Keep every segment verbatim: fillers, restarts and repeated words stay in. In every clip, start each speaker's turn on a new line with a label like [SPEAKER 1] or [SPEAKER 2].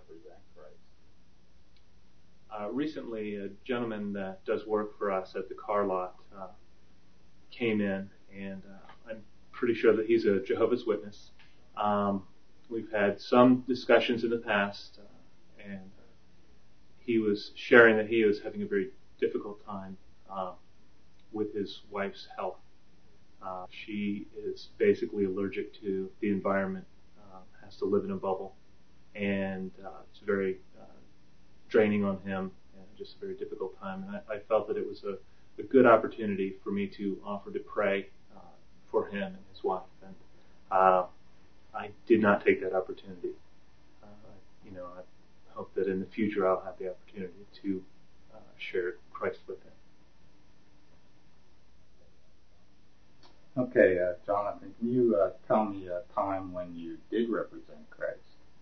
[SPEAKER 1] represent Christ. Uh, recently, a gentleman that does work for us at the car lot uh, came in, and uh, I'm pretty sure that he's a Jehovah's Witness. Um, we've had some discussions in the past, uh, and uh, he was sharing that he was having a very difficult time uh, with his wife's health. Uh, she is basically allergic to the environment, uh, has to live in a bubble, and uh, it's very uh, draining on him, and just a very difficult time. And I, I felt that it was a, a good opportunity for me to offer to pray uh, for him and his wife. And uh, I did not take that opportunity. Uh, you know, I hope that in the future I'll have the opportunity to uh, share Christ with him.
[SPEAKER 2] Okay, uh, Jonathan, can you uh, tell me a time when you did represent Christ?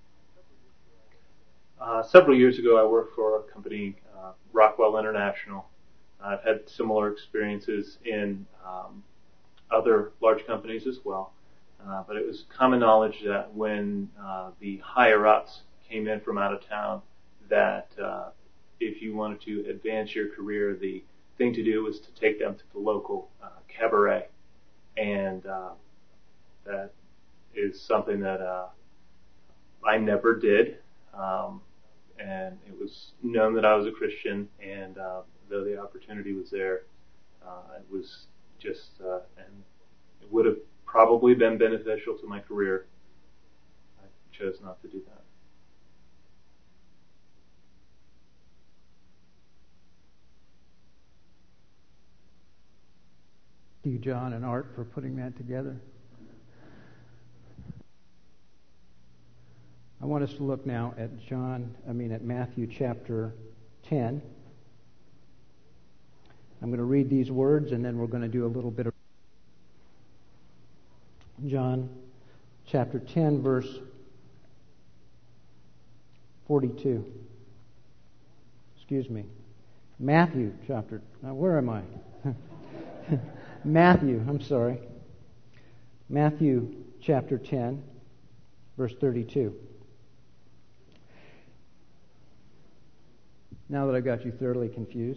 [SPEAKER 1] Uh, several years ago, I worked for a company, uh, Rockwell International. I've had similar experiences in um, other large companies as well. Uh, but it was common knowledge that when uh, the higher-ups came in from out of town, that uh, if you wanted to advance your career, the thing to do was to take them to the local uh, cabaret. And uh, that is something that uh, I never did. Um, and it was known that I was a Christian, and uh, though the opportunity was there, uh, it was just, uh, and it would have probably been beneficial to my career. I chose not to do that.
[SPEAKER 3] Thank you, John and Art, for putting that together. I want us to look now at John, I mean at Matthew chapter ten. I'm going to read these words, and then we're going to do a little bit of John chapter ten, verse forty-two. Excuse me. Matthew chapter, now where am I? Matthew, I'm sorry. Matthew chapter ten, verse thirty-two. Now that I've got you thoroughly confused.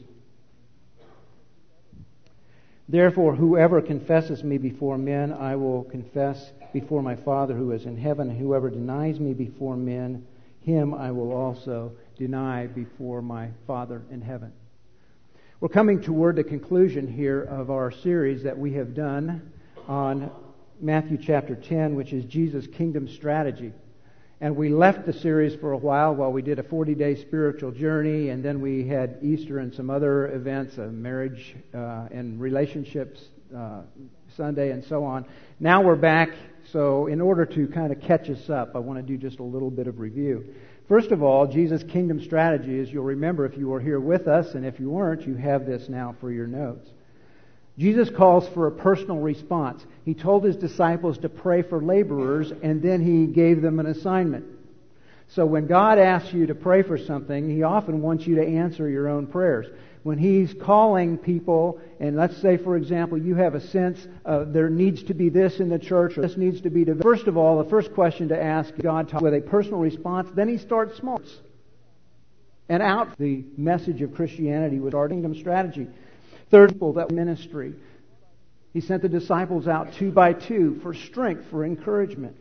[SPEAKER 3] Therefore, whoever confesses me before men, I will confess before my Father who is in heaven. And whoever denies me before men, him I will also deny before my Father in heaven. We're coming toward the conclusion here of our series that we have done on Matthew chapter ten, which is Jesus' kingdom strategy. And we left the series for a while while we did a forty-day spiritual journey, and then we had Easter and some other events, a marriage uh, and relationships uh, Sunday and so on. Now we're back, so in order to kind of catch us up, I want to do just a little bit of review. First of all, Jesus' kingdom strategy, as you'll remember if you were here with us, and if you weren't, you have this now for your notes. Jesus calls for a personal response. He told His disciples to pray for laborers, and then He gave them an assignment. So when God asks you to pray for something, He often wants you to answer your own prayers. When He's calling people, and let's say, for example, you have a sense uh, there needs to be this in the church, or this needs to be developed. First of all, the first question to ask God with a personal response, then He starts small. And out the message of Christianity with our kingdom strategy. Third, people that ministry. He sent the disciples out two by two for strength, for encouragement.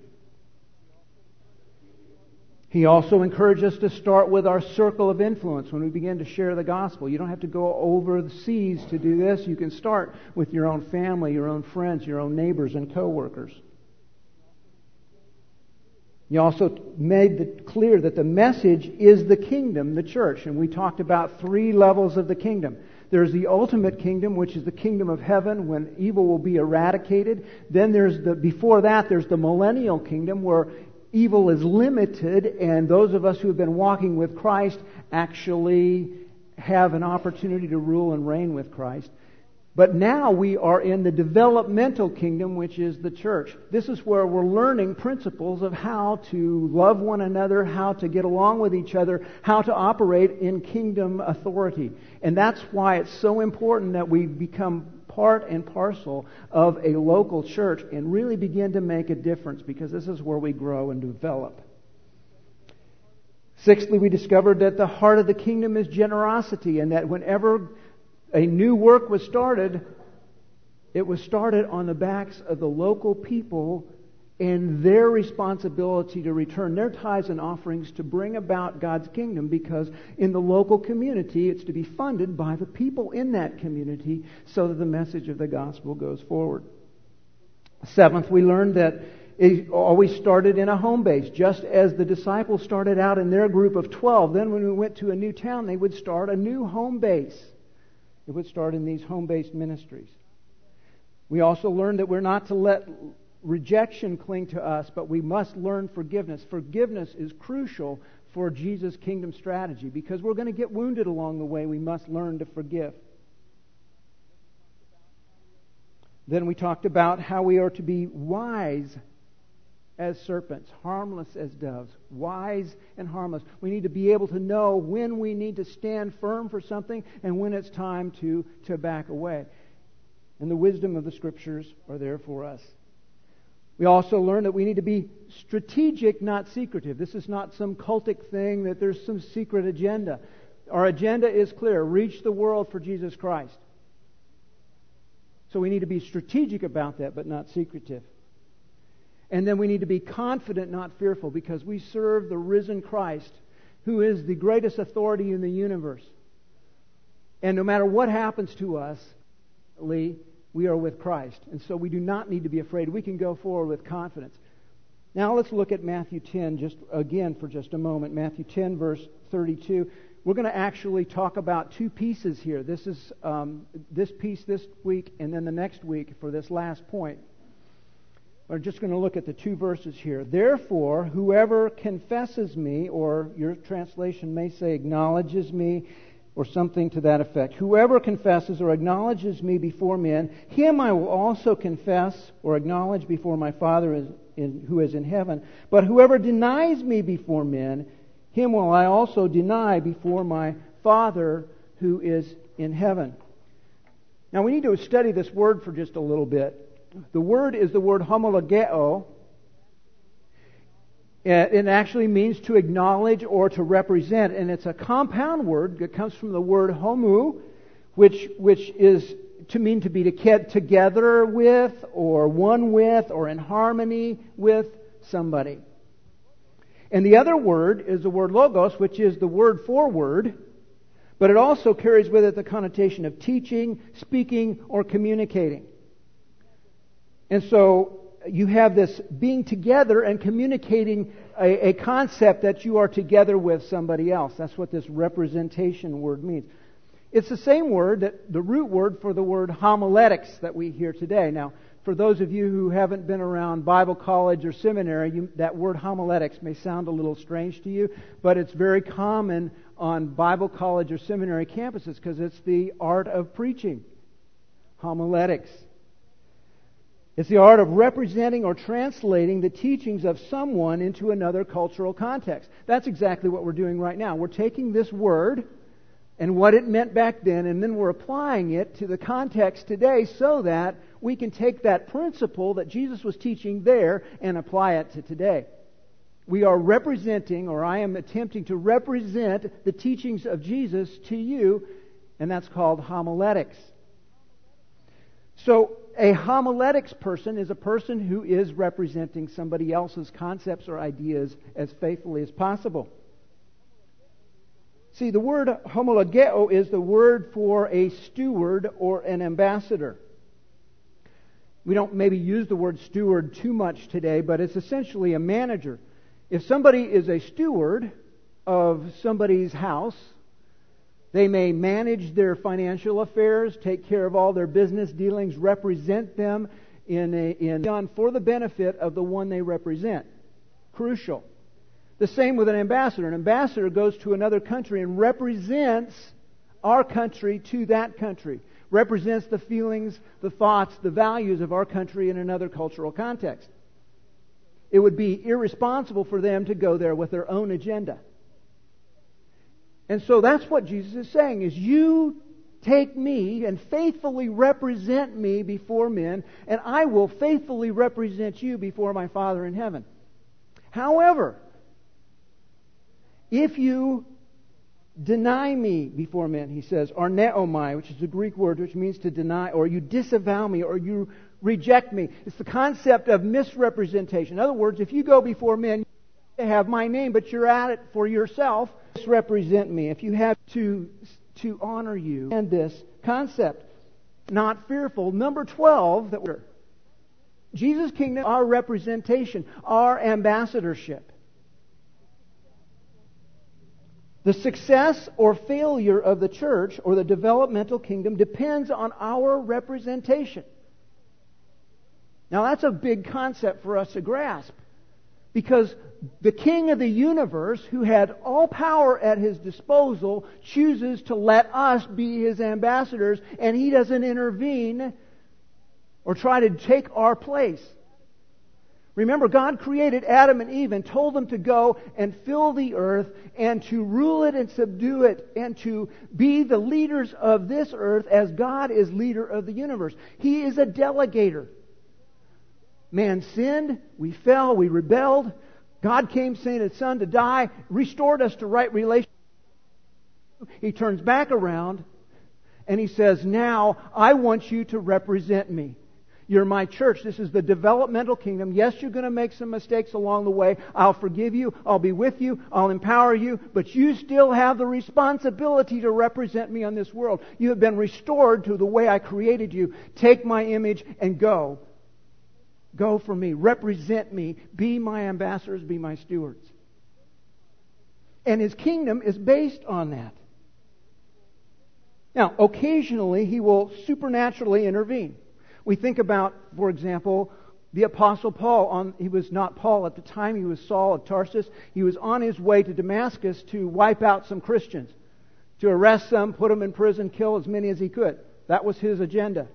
[SPEAKER 3] He also encouraged us to start with our circle of influence when we begin to share the gospel. You don't have to go over the seas to do this. You can start with your own family, your own friends, your own neighbors and co-workers. He also made it clear that the message is the kingdom, the church. And we talked about three levels of the kingdom. There's the ultimate kingdom, which is the kingdom of heaven, when evil will be eradicated. Then there's the, before that, there's the millennial kingdom, where evil is limited, and those of us who have been walking with Christ actually have an opportunity to rule and reign with Christ. But now we are in the developmental kingdom, which is the church. This is where we're learning principles of how to love one another, how to get along with each other, how to operate in kingdom authority. And that's why it's so important that we become part and parcel of a local church and really begin to make a difference, because this is where we grow and develop. Sixthly, we discovered that the heart of the kingdom is generosity, and that whenever a new work was started, it was started on the backs of the local people and their responsibility to return their tithes and offerings to bring about God's kingdom, because in the local community it's to be funded by the people in that community so that the message of the gospel goes forward. Seventh, we learned that it always started in a home base, just as the disciples started out in their group of twelve. Then when we went to a new town, they would start a new home base. It would start in these home-based ministries. We also learned that we're not to let rejection cling to us, but we must learn forgiveness. Forgiveness is crucial for Jesus' kingdom strategy, because we're going to get wounded along the way. We must learn to forgive. Then we talked about how we are to be wise as serpents, harmless as doves, wise and harmless. We need to be able to know when we need to stand firm for something and when it's time to, to back away. And the wisdom of the Scriptures are there for us. We also learned that we need to be strategic, not secretive. This is not some cultic thing that there's some secret agenda. Our agenda is clear: reach the world for Jesus Christ. So we need to be strategic about that, but not secretive. And then we need to be confident, not fearful, because we serve the risen Christ, who is the greatest authority in the universe. And no matter what happens to us, Lee, we are with Christ. And so we do not need to be afraid. We can go forward with confidence. Now let's look at Matthew ten just again for just a moment. Matthew ten, verse thirty-two. We're going to actually talk about two pieces here. This is um, this piece this week, and then the next week for this last point. We're just going to look at the two verses here. Therefore, whoever confesses me, or your translation may say acknowledges me, or something to that effect. Whoever confesses or acknowledges me before men, him I will also confess or acknowledge before my Father who is in heaven. But whoever denies me before men, him will I also deny before my Father who is in heaven. Now we need to study this word for just a little bit. The word is the word homologeo. It actually means to acknowledge or to represent, and it's a compound word that comes from the word homu, which which is to mean to be together with, or one with, or in harmony with somebody. And the other word is the word logos, which is the word for word, but it also carries with it the connotation of teaching, speaking, or communicating. And so you have this being together and communicating a, a concept that you are together with somebody else. That's what this representation word means. It's the same word, that the root word for the word homiletics that we hear today. Now, for those of you who haven't been around Bible college or seminary, you, that word homiletics may sound a little strange to you, but it's very common on Bible college or seminary campuses because it's the art of preaching. Homiletics. It's the art of representing or translating the teachings of someone into another cultural context. That's exactly what we're doing right now. We're taking this word and what it meant back then, and then we're applying it to the context today so that we can take that principle that Jesus was teaching there and apply it to today. We are representing, or I am attempting to represent the teachings of Jesus to you, and that's called homiletics. So, a homiletics person is a person who is representing somebody else's concepts or ideas as faithfully as possible. See, the word homologeo is the word for a steward or an ambassador. We don't maybe use the word steward too much today, but it's essentially a manager. If somebody is a steward of somebody's house, they may manage their financial affairs, take care of all their business dealings, represent them in a, in for the benefit of the one they represent. Crucial. The same with an ambassador. An ambassador goes to another country and represents our country to that country. Represents the feelings, the thoughts, the values of our country in another cultural context. It would be irresponsible for them to go there with their own agenda. And so that's what Jesus is saying, is you take me and faithfully represent me before men, and I will faithfully represent you before my Father in heaven. However, If you deny me before men, he says, or neomai, which is a Greek word which means to deny, or you disavow me, or you reject me. It's the concept of misrepresentation. In other words, if you go before men, you have my name, but you're at it for yourself, misrepresent me. If you have to, to honor you. And this concept, not fearful. Number twelve, that we're Jesus' kingdom, our representation, our ambassadorship. The success or failure of the church or the developmental kingdom depends on our representation. Now that's a big concept for us to grasp, because the King of the universe, who had all power at His disposal, chooses to let us be His ambassadors, and He doesn't intervene or try to take our place. Remember, God created Adam and Eve and told them to go and fill the earth and to rule it and subdue it and to be the leaders of this earth as God is leader of the universe. He is a delegator. Man sinned, we fell, we rebelled. God came, sent His Son to die, restored us to right relationship. He turns back around and He says, now I want you to represent me. You're my church. This is the developmental kingdom. Yes, you're going to make some mistakes along the way. I'll forgive you. I'll be with you. I'll empower you. But you still have the responsibility to represent me on this world. You have been restored to the way I created you. Take my image and go. Go for me. Represent me. Be my ambassadors. Be my stewards. And His kingdom is based on that. Now, occasionally He will supernaturally intervene. We think about, for example, the Apostle Paul. On, he was not Paul at the time. He was Saul of Tarsus. He was on his way to Damascus to wipe out some Christians, to arrest some, put them in prison, kill as many as he could. That was his agenda.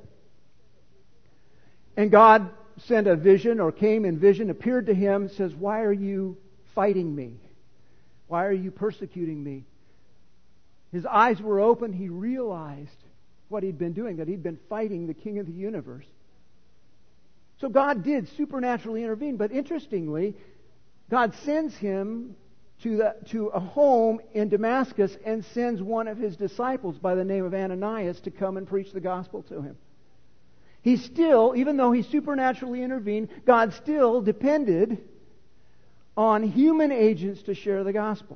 [SPEAKER 3] And God sent a vision, or came in vision, appeared to him, says, why are you fighting me? Why are you persecuting me? His eyes were open. He realized what he'd been doing, that he'd been fighting the King of the universe. So God did supernaturally intervene, but interestingly, God sends him to the, to a home in Damascus and sends one of his disciples by the name of Ananias to come and preach the gospel to him. He still, even though he supernaturally intervened, God still depended on human agents to share the gospel.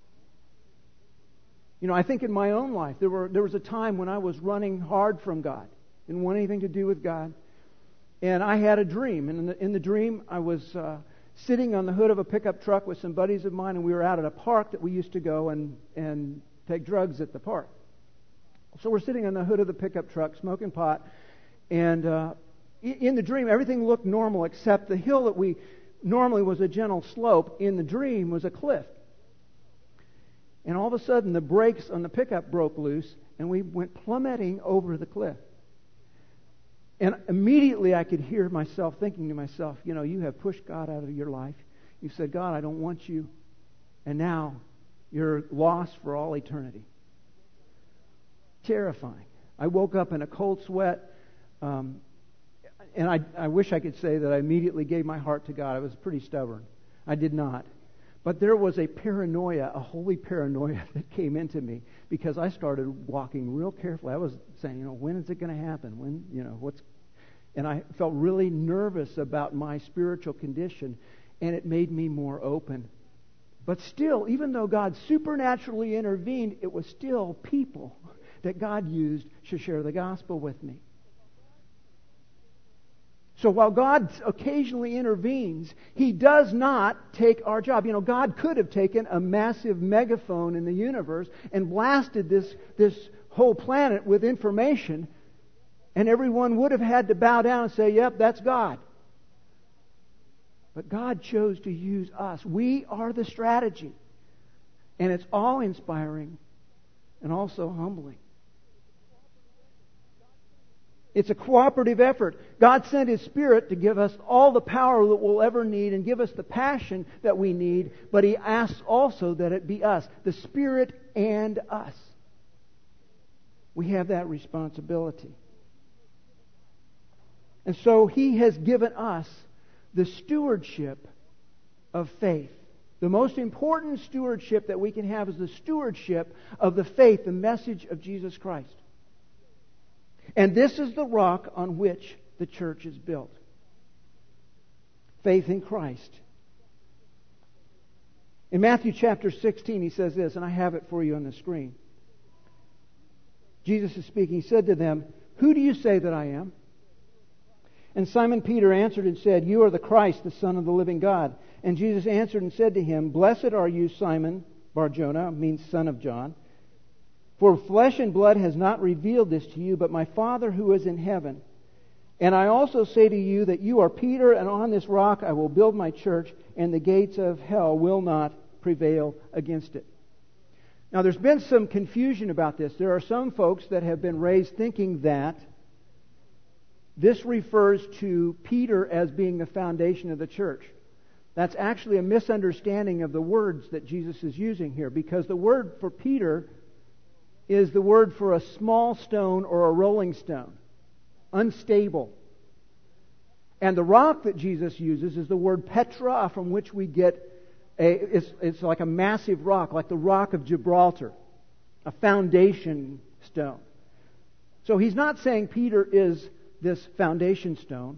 [SPEAKER 3] You know, I think in my own life, there were there was a time when I was running hard from God, didn't want anything to do with God, and I had a dream. And in the, in the dream, I was uh, sitting on the hood of a pickup truck with some buddies of mine, and we were out at a park that we used to go and and take drugs at the park. So we're sitting on the hood of the pickup truck, smoking pot, and uh, in the dream, everything looked normal except the hill that we normally was a gentle slope. In the dream was a cliff. And all of a sudden, the brakes on the pickup broke loose, and we went plummeting over the cliff. And immediately I could hear myself thinking to myself, you know, you have pushed God out of your life. You said, God, I don't want you. And now you're lost for all eternity. Terrifying. I woke up in a cold sweat, um, and I, I wish I could say that I immediately gave my heart to God. I was pretty stubborn. I did not. But there was a paranoia, a holy paranoia that came into me, because I started walking real carefully. I was saying, you know, when is it going to happen? When, you know, what's... And I felt really nervous about my spiritual condition, and it made me more open. But still, even though God supernaturally intervened, it was still people that God used to share the gospel with me. So while God occasionally intervenes, He does not take our job. You know, God could have taken a massive megaphone in the universe and blasted this, this whole planet with information, and everyone would have had to bow down and say, yep, that's God. But God chose to use us. We are the strategy. And it's awe-inspiring and also humbling. It's a cooperative effort. God sent His Spirit to give us all the power that we'll ever need and give us the passion that we need, but He asks also that it be us, the Spirit and us. We have that responsibility. And so He has given us the stewardship of faith. The most important stewardship that we can have is the stewardship of the faith, the message of Jesus Christ. And this is the rock on which the church is built. Faith in Christ. In Matthew chapter sixteen, he says this, and I have it for you on the screen. Jesus is speaking. He said to them, "Who do you say that I am?" And Simon Peter answered and said, "You are the Christ, the Son of the living God." And Jesus answered and said to him, "Blessed are you, Simon Bar-Jonah," means son of John. "For flesh and blood has not revealed this to you, but my Father who is in heaven. And I also say to you that you are Peter, and on this rock I will build my church, and the gates of hell will not prevail against it." Now there's been some confusion about this. There are some folks that have been raised thinking that this refers to Peter as being the foundation of the church. That's actually a misunderstanding of the words that Jesus is using here, because the word for Peter is the word for a small stone or a rolling stone, unstable. And the rock that Jesus uses is the word Petra, from which we get a, it's, it's like a massive rock, like the rock of Gibraltar, a foundation stone. So he's not saying Peter is this foundation stone.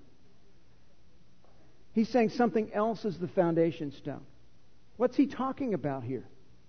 [SPEAKER 3] He's saying something else is the foundation stone. What's he talking about here?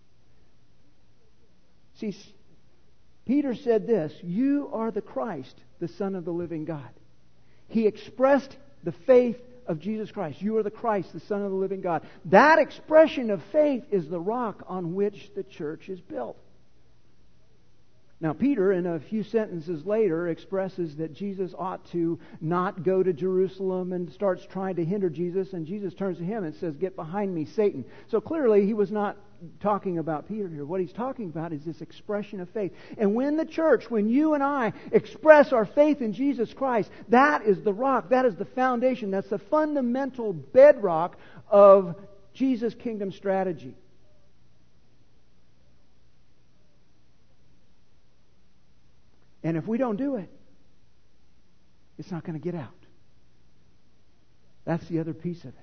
[SPEAKER 3] See, Peter said this, "You are the Christ, the Son of the living God." He expressed the faith of Jesus Christ. You are the Christ, the Son of the living God. That expression of faith is the rock on which the church is built. Now, Peter, in a few sentences later, expresses that Jesus ought to not go to Jerusalem and starts trying to hinder Jesus. And Jesus turns to him and says, "Get behind me, Satan." So clearly, he was not talking about Peter here. What he's talking about is this expression of faith. And when the church, when you and I express our faith in Jesus Christ, that is the rock, that is the foundation, that's the fundamental bedrock of Jesus' kingdom strategy. And if we don't do it, it's not going to get out. That's the other piece of it.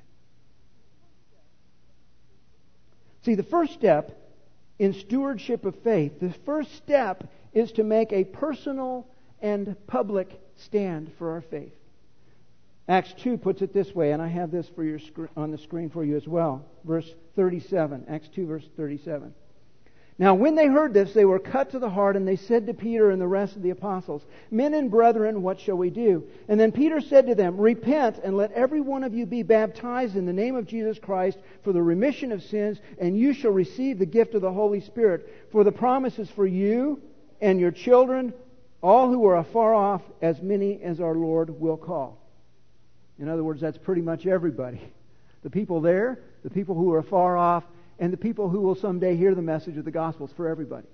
[SPEAKER 3] See, the first step in stewardship of faith, the first step is to make a personal and public stand for our faith. Acts two puts it this way, and I have this for your sc- on the screen for you as well. Verse thirty-seven. Acts two, verse thirty-seven. Now, when they heard this, they were cut to the heart, and they said to Peter and the rest of the apostles, "Men and brethren, what shall we do?" And then Peter said to them, "Repent, and let every one of you be baptized in the name of Jesus Christ for the remission of sins, and you shall receive the gift of the Holy Spirit. For the promise is for you and your children, all who are afar off, as many as our Lord will call." In other words, that's pretty much everybody. The people there, the people who are far off, and the people who will someday hear the message of the gospel. Is for everybody.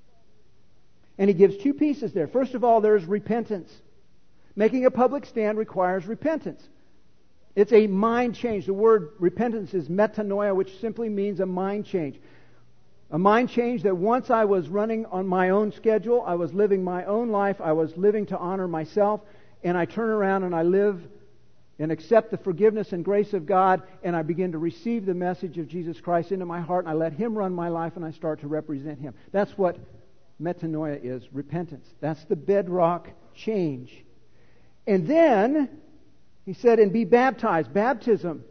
[SPEAKER 3] And he gives two pieces there. First of all, there's repentance. Making a public stand requires repentance. It's a mind change. The word repentance is metanoia, which simply means a mind change. A mind change that once I was running on my own schedule, I was living my own life, I was living to honor myself, and I turn around and I live and accept the forgiveness and grace of God, and I begin to receive the message of Jesus Christ into my heart, and I let Him run my life, and I start to represent Him. That's what metanoia is, repentance. That's the bedrock change. And then, he said, and be baptized. Baptism.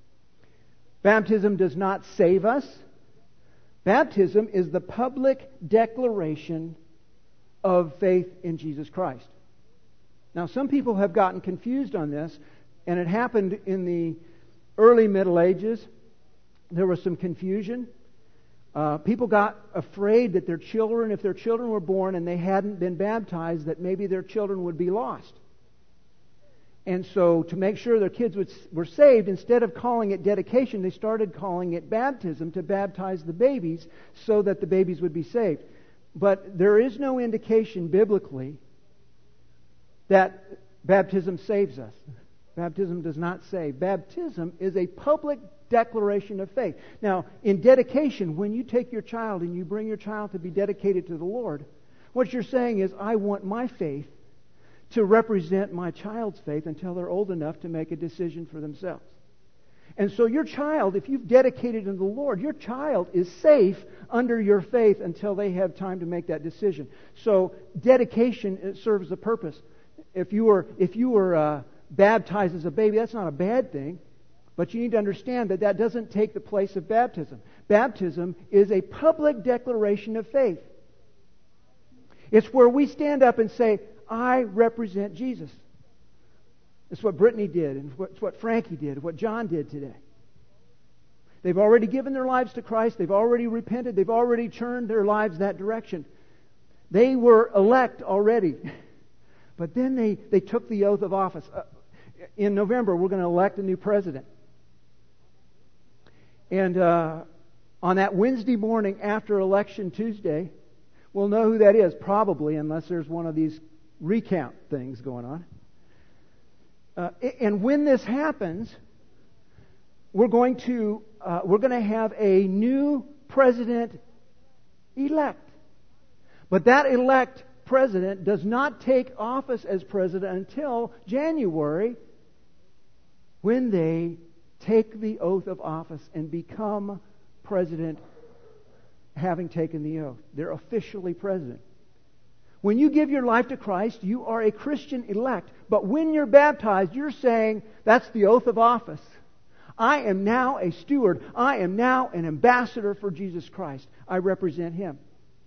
[SPEAKER 3] Baptism does not save us. Baptism is the public declaration of faith in Jesus Christ. Now, some people have gotten confused on this, and it happened in the early Middle Ages. There was some confusion. Uh, people got afraid that their children, if their children were born and they hadn't been baptized, that maybe their children would be lost. And so to make sure their kids would, were saved, instead of calling it dedication, they started calling it baptism to baptize the babies so that the babies would be saved. But there is no indication biblically that baptism saves us. Baptism does not save. Baptism is a public declaration of faith. Now, in dedication, when you take your child and you bring your child to be dedicated to the Lord, what you're saying is, I want my faith to represent my child's faith until they're old enough to make a decision for themselves. And so your child, if you've dedicated to the Lord, your child is safe under your faith until they have time to make that decision. So dedication, it serves a purpose. If you were if you were uh, baptized as a baby, that's not a bad thing. But you need to understand that that doesn't take the place of baptism. Baptism is a public declaration of faith. It's where we stand up and say, I represent Jesus. It's what Brittany did, and it's what Frankie did, what John did today. They've already given their lives to Christ. They've already repented. They've already turned their lives that direction. They were elect already. But then they, they took the oath of office. Uh, in November, we're going to elect a new president. And uh, on that Wednesday morning after Election Tuesday, we'll know who that is, probably, unless there's one of these recount things going on. Uh, and when this happens, we're going to uh, we're going to have a new president elect. But that elect president does not take office as president until January, when they take the oath of office and become president, having taken the oath. They're officially president. When you give your life to Christ, you are a Christian elect. But when you're baptized, you're saying, that's the oath of office. I am now a steward. I am now an ambassador for Jesus Christ. I represent Him.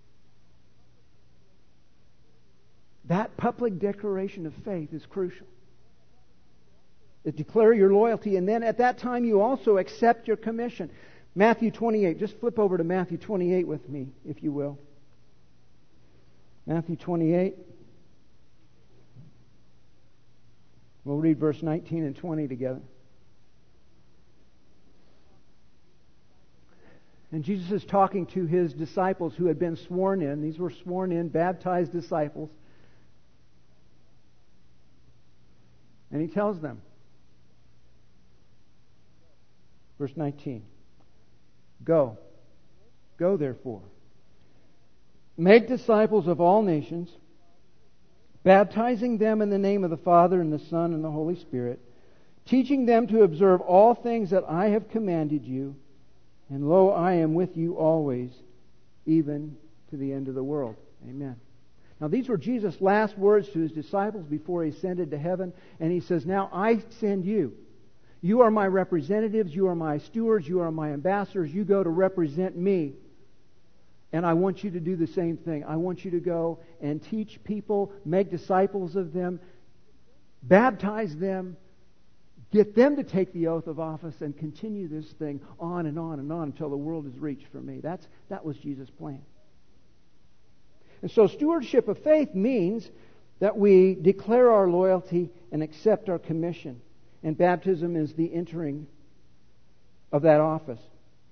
[SPEAKER 3] That public declaration of faith is crucial. To declare your loyalty, and then at that time you also accept your commission. Matthew twenty-eight. Just flip over to Matthew twenty-eight with me, if you will. Matthew twenty-eight. We'll read verse nineteen and twenty together. And Jesus is talking to His disciples who had been sworn in. These were sworn in, baptized disciples. And He tells them, verse nineteen, Go. Go, therefore. Make disciples of all nations, baptizing them in the name of the Father and the Son and the Holy Spirit, teaching them to observe all things that I have commanded you. And lo, I am with you always, even to the end of the world. Amen. Now, these were Jesus' last words to His disciples before He ascended to heaven. And He says, now I send you. You are my representatives. You are my stewards. You are my ambassadors. You go to represent me. And I want you to do the same thing. I want you to go and teach people, make disciples of them, baptize them, get them to take the oath of office, and continue this thing on and on and on until the world is reached for me. That's that was Jesus' plan. And so stewardship of faith means that we declare our loyalty and accept our commission. And baptism is the entering of that office.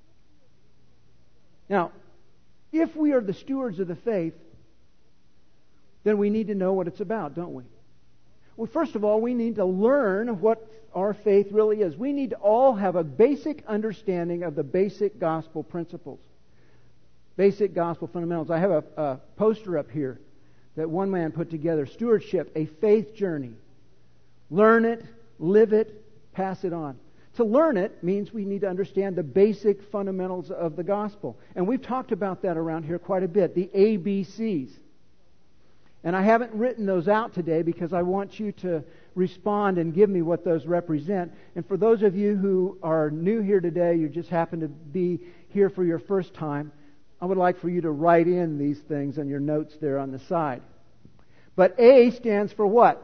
[SPEAKER 3] Now, if we are the stewards of the faith, then we need to know what it's about, don't we? Well, first of all, we need to learn what our faith really is. We need to all have a basic understanding of the basic gospel principles. Basic gospel fundamentals. I have a, a poster up here that one man put together. Stewardship, a faith journey. Learn it, live it, pass it on. To learn it means we need to understand the basic fundamentals of the gospel. And we've talked about that around here quite a bit. The A B Cs. And I haven't written those out today because I want you to respond and give me what those represent. And for those of you who are new here today, you just happen to be here for your first time, I would like for you to write in these things on your notes there on the side. But A stands for what?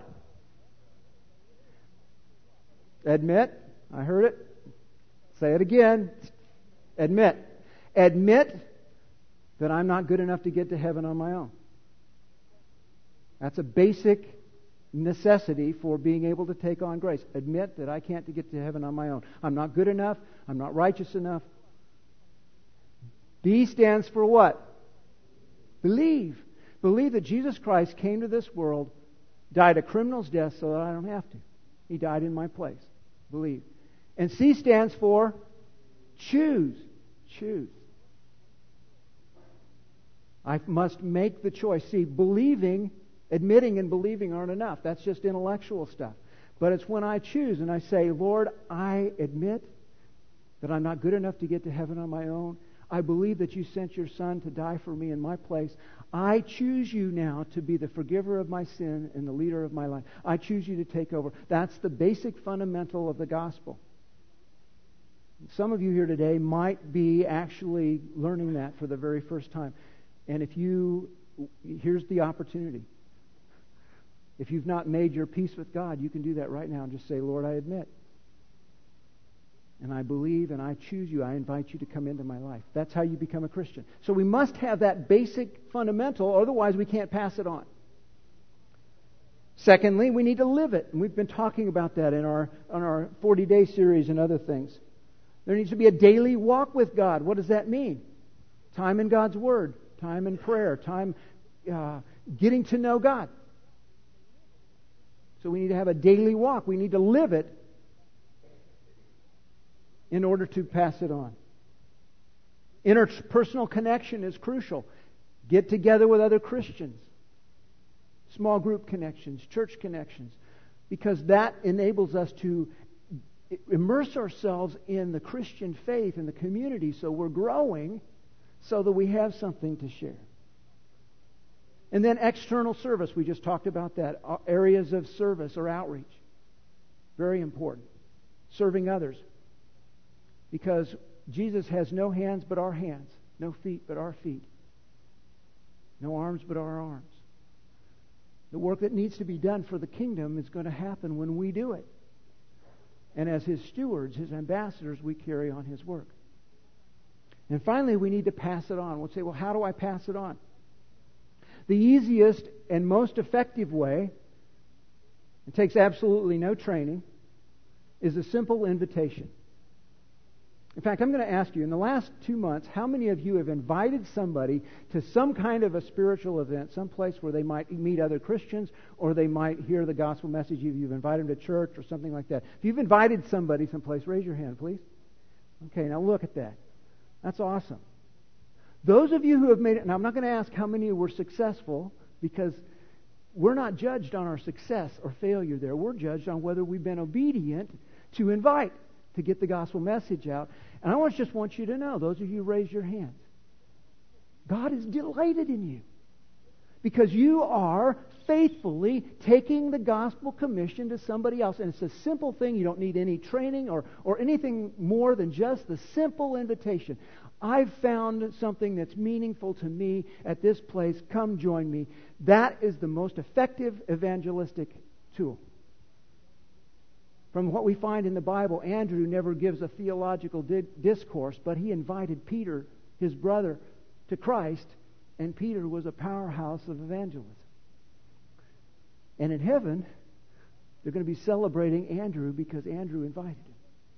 [SPEAKER 3] Admit. I heard it. Say it again. Admit. Admit that I'm not good enough to get to heaven on my own. That's a basic necessity for being able to take on grace. Admit that I can't get to heaven on my own. I'm not good enough. I'm not righteous enough. B stands for what? Believe. Believe that Jesus Christ came to this world, died a criminal's death so that I don't have to. He died in my place. Believe. And C stands for choose. Choose. I must make the choice. See, believing, admitting and believing aren't enough. That's just intellectual stuff. But it's when I choose and I say, Lord, I admit that I'm not good enough to get to heaven on my own. I believe that you sent your Son to die for me in my place. I choose you now to be the forgiver of my sin and the leader of my life. I choose you to take over. That's the basic fundamental of the gospel. Some of you here today might be actually learning that for the very first time. And if you, here's the opportunity. If you've not made your peace with God, you can do that right now and just say, Lord, I admit. And I believe and I choose you. I invite you to come into my life. That's how you become a Christian. So we must have that basic fundamental, otherwise we can't pass it on. Secondly, we need to live it. And we've been talking about that in our on our forty-day series and other things. There needs to be a daily walk with God. What does that mean? Time in God's Word, time in prayer, time uh, getting to know God. So we need to have a daily walk. We need to live it in order to pass it on. Interpersonal connection is crucial. Get together with other Christians. Small group connections, church connections. Because that enables us to immerse ourselves in the Christian faith and the community so we're growing so that we have something to share. And then external service. We just talked about that. Areas of service or outreach. Very important. Serving others. Because Jesus has no hands but our hands. No feet but our feet. No arms but our arms. The work that needs to be done for the kingdom is going to happen when we do it. And as His stewards, His ambassadors, we carry on His work. And finally, we need to pass it on. We'll say, well, how do I pass it on? The easiest and most effective way, it takes absolutely no training, is a simple invitation. In fact, I'm going to ask you, in the last two months, how many of you have invited somebody to some kind of a spiritual event, some place where they might meet other Christians, or they might hear the gospel message, you've invited them to church or something like that. If you've invited somebody someplace, raise your hand, please. Okay, now look at that. That's awesome. Those of you who have made it, now I'm not going to ask how many were successful, because we're not judged on our success or failure there. We're judged on whether we've been obedient to invite, to get the gospel message out. And I want, just want you to know, those of you who raise your hands, God is delighted in you. Because you are faithfully taking the gospel commission to somebody else. And it's a simple thing. You don't need any training or, or anything more than just the simple invitation. I've found something that's meaningful to me at this place. Come join me. That is the most effective evangelistic tool. From what we find in the Bible, Andrew never gives a theological di- discourse, but he invited Peter, his brother, to Christ, and Peter was a powerhouse of evangelism. And in heaven, they're going to be celebrating Andrew because Andrew invited him.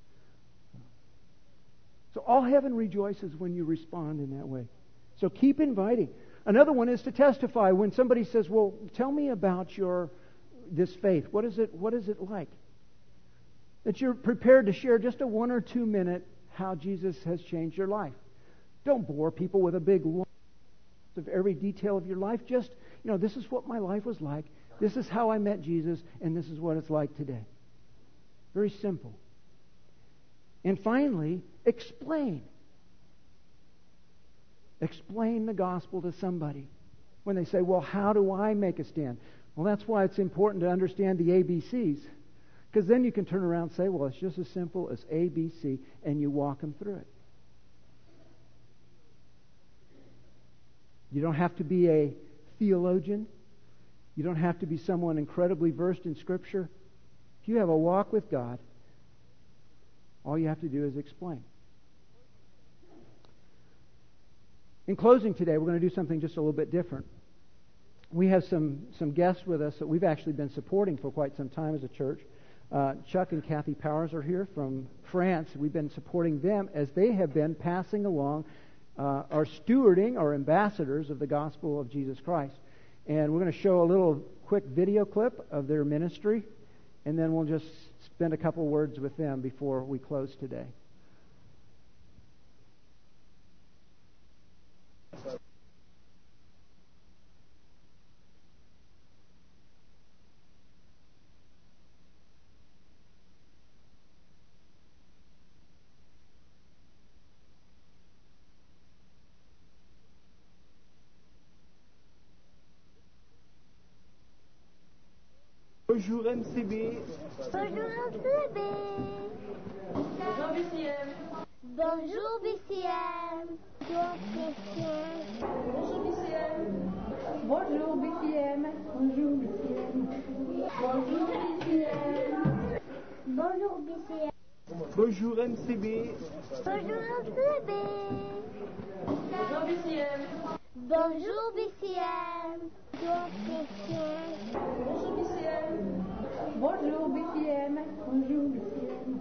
[SPEAKER 3] So all heaven rejoices when you respond in that way. So keep inviting. Another one is to testify. When somebody says, well, tell me about your this faith. What is it, what is it like? That you're prepared to share just a one or two minute how Jesus has changed your life. Don't bore people with a big list of every detail of your life. Just, you know, this is what my life was like. This is how I met Jesus, and this is what it's like today. Very simple. And finally, explain. Explain the gospel to somebody. When they say, well, how do I make a stand? Well, that's why it's important to understand the A B Cs. Because then you can turn around and say, well, it's just as simple as A, B, C, and you walk them through it. You don't have to be a theologian. You don't have to be someone incredibly versed in Scripture. If you have a walk with God, all you have to do is explain. In closing today, we're going to do something just a little bit different. We have some, some guests with us that we've actually been supporting for quite some time as a church. Uh, Chuck and Kathy Powers are here from France. We've been supporting them as they have been passing along uh, our stewarding, our ambassadors of the gospel of Jesus Christ. And we're going to show a little quick video clip of their ministry, and then we'll just spend a couple words with them before we close today.
[SPEAKER 4] Bonjour M C B.
[SPEAKER 5] Bonjour M C B.
[SPEAKER 6] Bonjour B C M.
[SPEAKER 5] Bonjour B C M. Bonjour
[SPEAKER 6] Bonjour B C M.
[SPEAKER 7] Bonjour B C M. Bonjour B C M.
[SPEAKER 5] Bonjour B C M. Bonjour B C M.
[SPEAKER 4] Bonjour M C B.
[SPEAKER 5] Bonjour M C B.
[SPEAKER 6] Bonjour B C M.
[SPEAKER 5] Bonjour B C M. Bonjour B C M.
[SPEAKER 7] Bonjour B C M. Bonjour B C M.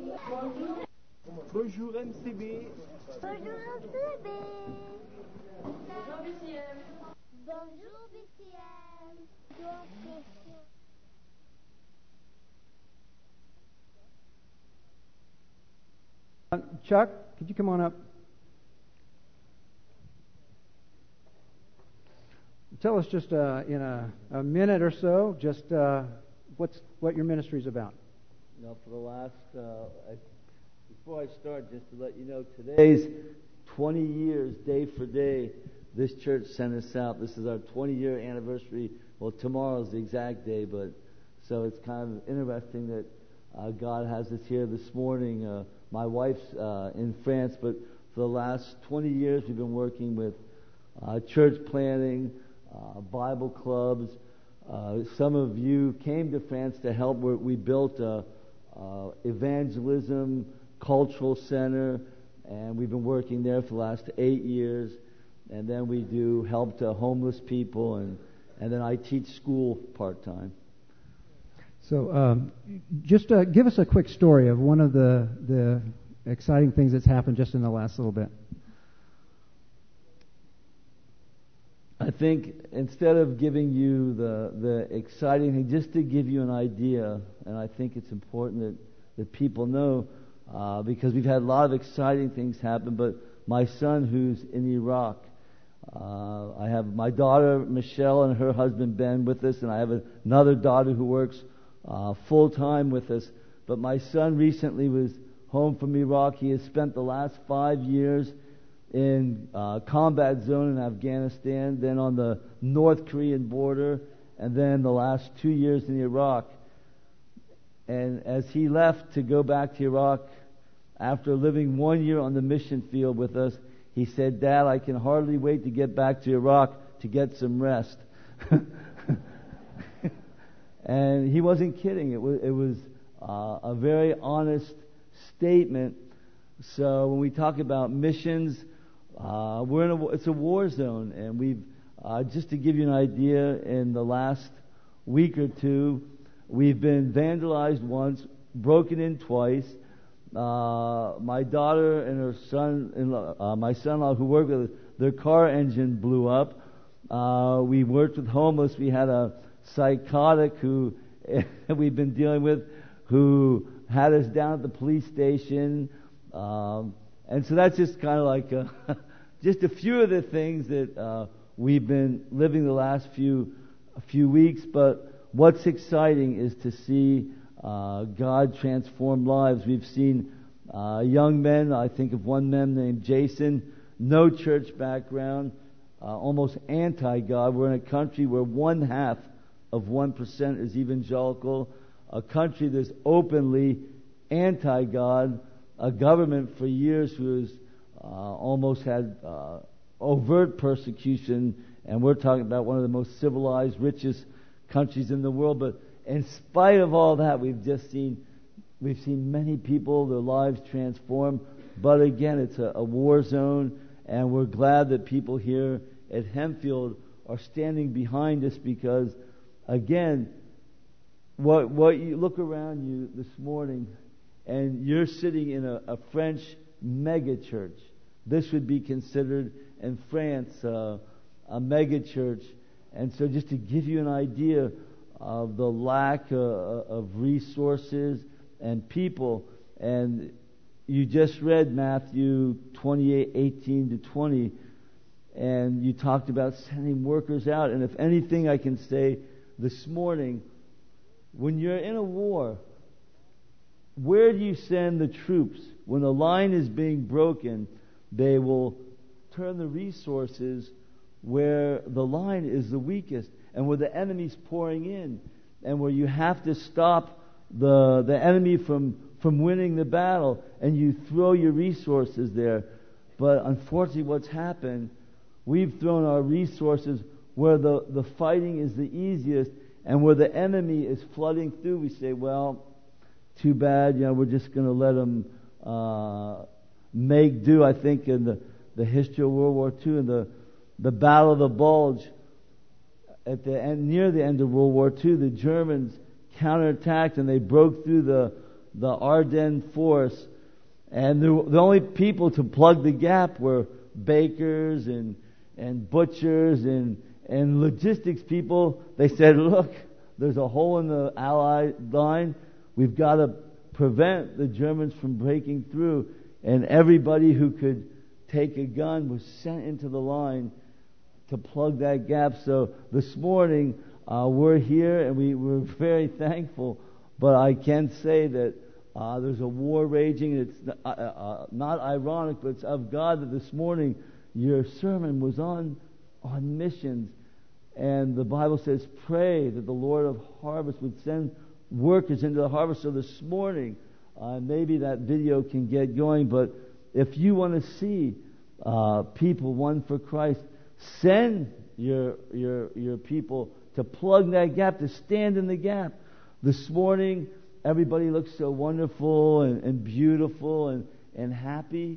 [SPEAKER 4] Bonjour M C B.
[SPEAKER 5] Bonjour M C B.
[SPEAKER 6] Bonjour B C M.
[SPEAKER 5] Bonjour B C M. Bonjour B C M.
[SPEAKER 3] Uh, Chuck, could you come on up? Tell us just uh, in a, a minute or so, just uh, what's what your ministry is about.
[SPEAKER 8] Now, for the last, uh, I, before I start, just to let you know, today's twenty years, day for day, this church sent us out. This is our twenty-year anniversary. Well, tomorrow's the exact day, but so it's kind of interesting that uh, God has us here this morning. Uh, my wife's uh, in France, but for the last twenty years, we've been working with uh, church planting, uh, Bible clubs. Uh, some of you came to France to help. We, we built a, a evangelism cultural center, and we've been working there for the last eight years. And then we do help to homeless people, and, and then I teach school part-time.
[SPEAKER 3] So, um, just uh, give us a quick story of one of the the exciting things that's happened just in the last little bit.
[SPEAKER 8] I think instead of giving you the the exciting thing, just to give you an idea, and I think it's important that, that people know, uh, because we've had a lot of exciting things happen, but my son who's in Iraq, uh, I have my daughter Michelle and her husband Ben with us, and I have another daughter who works uh, full-time with us. But my son recently was home from Iraq. He has spent the last five years in uh, combat zone in Afghanistan, then on the North Korean border, and then the last two years in Iraq. And as he left to go back to Iraq, after living one year on the mission field with us, he said, "Dad, I can hardly wait to get back to Iraq to get some rest." And he wasn't kidding. It was, it was uh, a very honest statement. So when we talk about missions, uh, we're in a, it's a war zone, and we've uh, just to give you an idea, in the last week or two, we've been vandalized once, broken in twice. Uh, my daughter and her son, uh, my son-in-law who worked with us, their car engine blew up. Uh, we worked with homeless. We had a psychotic who we've been dealing with, who had us down at the police station. Um, and so that's just kind of like a, just a few of the things that uh, we've been living the last few a few weeks. But what's exciting is to see uh, God transform lives. We've seen uh, young men. I think of one man named Jason, no church background, uh, almost anti-God. We're in a country where one half of one percent is evangelical, a country that's openly anti-God, a government for years who has uh, almost had uh, overt persecution, and we're talking about one of the most civilized, richest countries in the world. But in spite of all that, we've just seen we've seen many people, their lives transform. But again, it's a, a war zone, and we're glad that people here at Hempfield are standing behind us, because again, what what you look around you this morning, and you're sitting in a, a French mega church. This would be considered in France uh, a mega church. And so just to give you an idea of the lack uh, of resources and people, and you just read Matthew twenty-eight, eighteen to twenty, and you talked about sending workers out. And if anything I can say this morning, when you're in a war, where do you send the troops? When the line is being broken, they will turn the resources where the line is the weakest and where the enemy's pouring in. and where you have to stop the the enemy from from winning the battle, and you throw your resources there. But unfortunately, what's happened, we've thrown our resources where the, the fighting is the easiest, and where the enemy is flooding through. We say, well, too bad, you know, we're just going to let them uh, make do. I think in the, the history of World War Two, in the, the Battle of the Bulge, at the end, near the end of World War Two, the Germans counterattacked and they broke through the the Ardennes force, and the, the only people to plug the gap were bakers and and butchers and and logistics people. They said, look, there's a hole in the Allied line. We've got to prevent the Germans from breaking through. And everybody who could take a gun was sent into the line to plug that gap. So this morning, uh, we're here and we, we're very thankful. But I can say that uh, there's a war raging. It's uh, uh, not ironic, but it's of God that this morning your sermon was on on missions. And the Bible says, pray that the Lord of harvest would send workers into the harvest. So this morning, uh, maybe that video can get going. But if you want to see uh, people won for Christ, send your your your people to plug that gap, to stand in the gap. This morning, everybody looks so wonderful and, and beautiful and, and happy.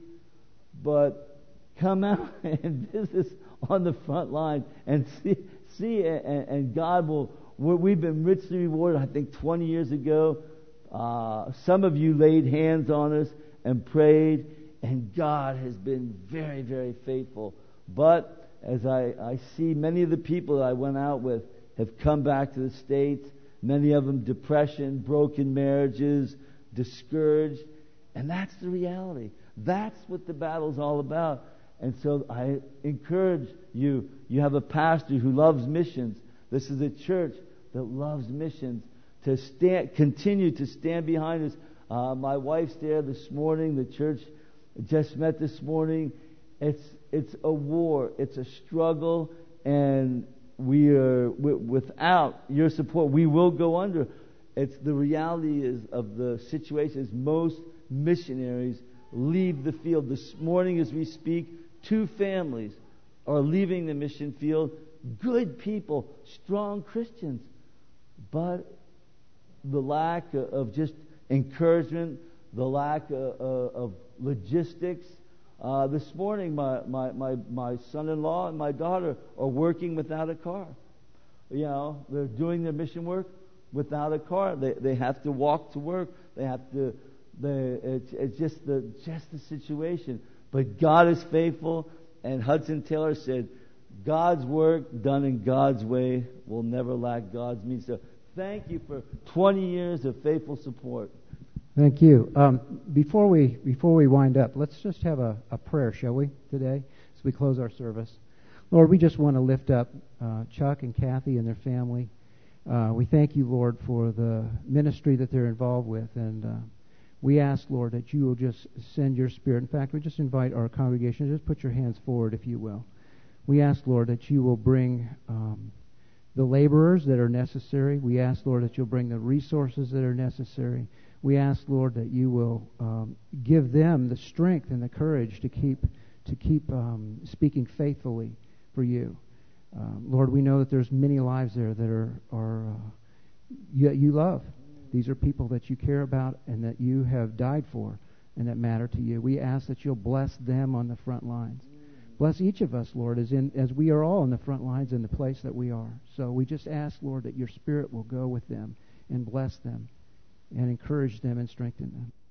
[SPEAKER 8] But come out and visit on the front line and see, see and, and God will, we've been richly rewarded. I think twenty years ago, uh, some of you laid hands on us and prayed, and God has been very, very faithful. But as I, I see many of the people that I went out with have come back to the States, many of them depression, broken marriages, discouraged. And that's the reality. That's what the battle's all about. And so I encourage you, you have a pastor who loves missions. This is a church that loves missions, to stand, continue to stand behind us. Uh, my wife's there this morning. The church just met this morning. It's it's a war. It's a struggle. And we are, without your support, we will go under. It's the reality is of the situation is most missionaries leave the field. This morning as we speak, two families are leaving the mission field. Good people, strong Christians. But the lack of just encouragement, the lack of, of logistics. Uh, this morning, my, my, my, my son-in-law and my daughter are working without a car. You know, they're doing their mission work without a car. They they have to walk to work. They have to. They it's, it's just the just the situation. But God is faithful, and Hudson Taylor said, "God's work done in God's way will never lack God's means." So, thank you for twenty years of faithful support.
[SPEAKER 3] Thank you. Um, before we before we wind up, let's just have a, a prayer, shall we, today, as we close our service. Lord, we just want to lift up uh, Chuck and Kathy and their family. Uh, we thank you, Lord, for the ministry that they're involved with, and uh, we ask, Lord, that you will just send your Spirit. In fact, we just invite our congregation, just put your hands forward, if you will. We ask, Lord, that you will bring um, the laborers that are necessary. We ask, Lord, that you'll bring the resources that are necessary. We ask, Lord, that you will um, give them the strength and the courage to keep to keep um, speaking faithfully for you. Um, Lord, we know that there's many lives there that are are uh, you, you love. These are people that you care about and that you have died for and that matter to you. We ask that you'll bless them on the front lines. Bless each of us, Lord, as in as we are all in the front lines in the place that we are. So we just ask, Lord, that your Spirit will go with them and bless them and encourage them and strengthen them.